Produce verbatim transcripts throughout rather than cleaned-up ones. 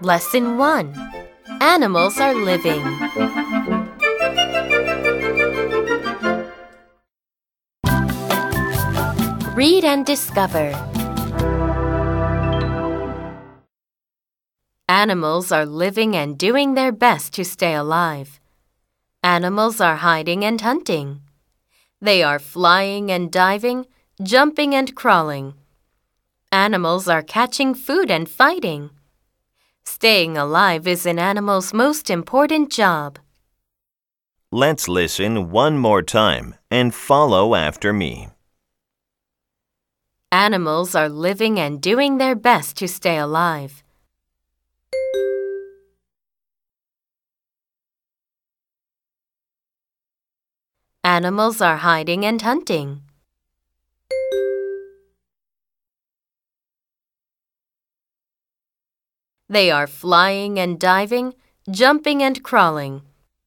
Lesson one. Animals are living. Read and discover. Animals are living and doing their best to stay alive. Animals are hiding and hunting. They are flying and diving, jumping and crawling. Animals are catching food and fighting. Staying alive is an animal's most important job. Let's listen one more time and follow after me. Animals are living and doing their best to stay alive. Animals are hiding and hunting. They are flying and diving, jumping and crawling.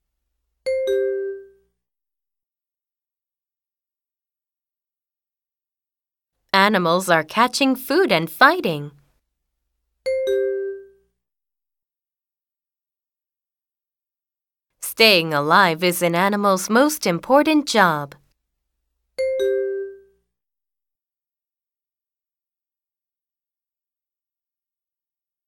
Animals are catching food and fighting. Staying alive is an animal's most important job.